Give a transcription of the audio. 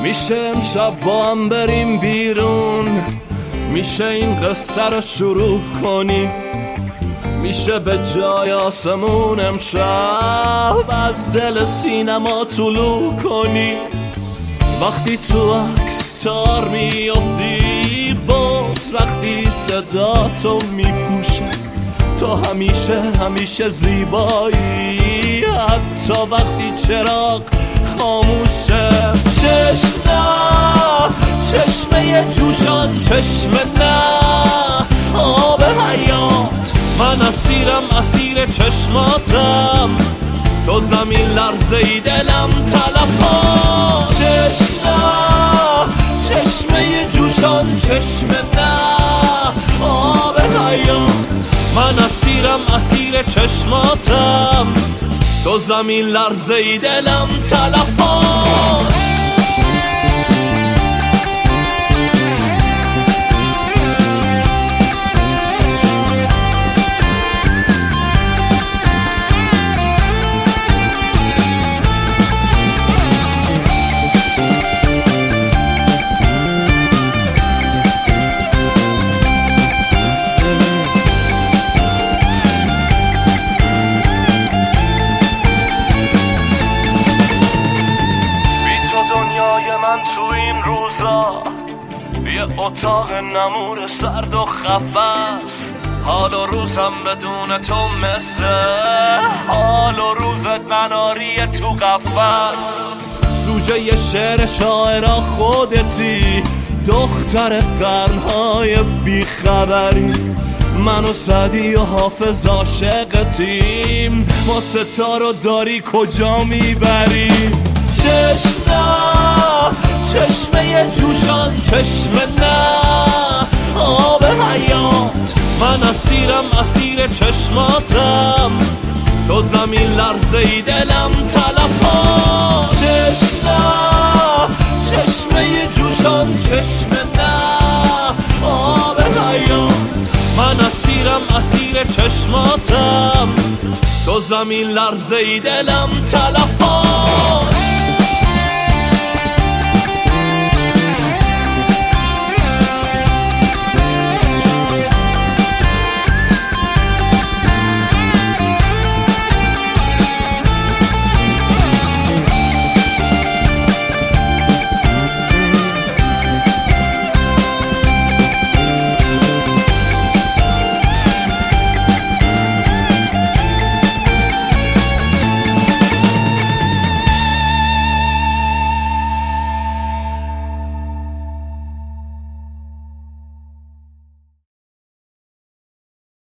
میشه امشب با هم بریم بیرون، میشه این قصه رو شروع کنیم، میشه به جای آسمون امشب از دل سینما طلوع کنیم. وقتی تو عکس تار میافتی بود، وقتی صدا تو میپوشه، تو همیشه زیبایی، حتی وقتی چراغ خاموشه. چشمه جوشان، چشمه نه آب حیات، من اسیر چشماتم، تو زمین لرزه ای دلم تلفات. چشمه جوشان، چشمه نه آب حیات، من اسیر چشماتم، تو زمین لرزه ای دلم تلفات. من تو این روزا یه اتاق نمور سرد و خفس، حال و روزم بدون تو مثل حال و روزت مناری تو قفس. سوژه یه شعر شاعرا خودتی، دختر قرنهای بیخبری، من و سعدی و حافظ عاشقتیم، ما ستارو داری کجا میبری؟ چشمه جوشان، چشمه نه آب حیات، من اسیر چشماتم، تو زمین لرزه ای دلم تلفات. چشمه جوشان، چشمه نه آب حیات، من اسیر چشماتم، تو زمین لرزه ای دلم تلفات.